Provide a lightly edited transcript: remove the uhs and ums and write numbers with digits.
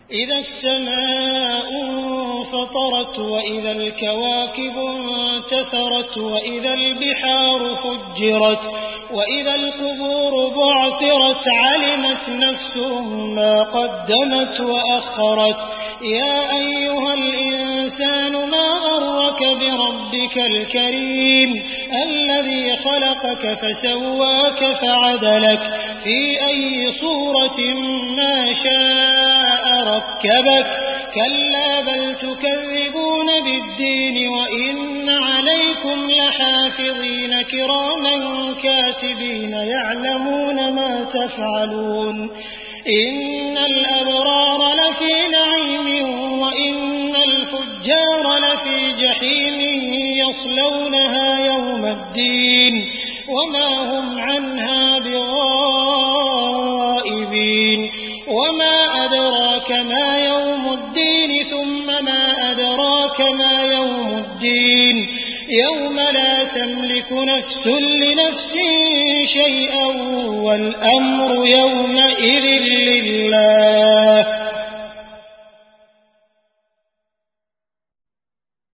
إذا السماء انفطرت وإذا الكواكب انتثرت وإذا البحار فجرت وإذا القبور بعثرت علمت نفس ما قدمت وأخرت يا أيها الإنسان ما غرك بربك الكريم الذي خلقك فسواك فعدلك في أي صورة ما شاء ركبك كلا بل تكذبون بالدين وإن عليكم لحافظين كراما كاتبين يعلمون ما تفعلون إن الأبرار لفي نعيم وإن الفجار لفي جحيم يصلونها يوم الدين وما هم عنها بغائبين وما أدراك ما يوم الدين ثم ما أدراك ما يوم الدين يوم لا تملك نفس لنفس شيئا والأمر يومئذ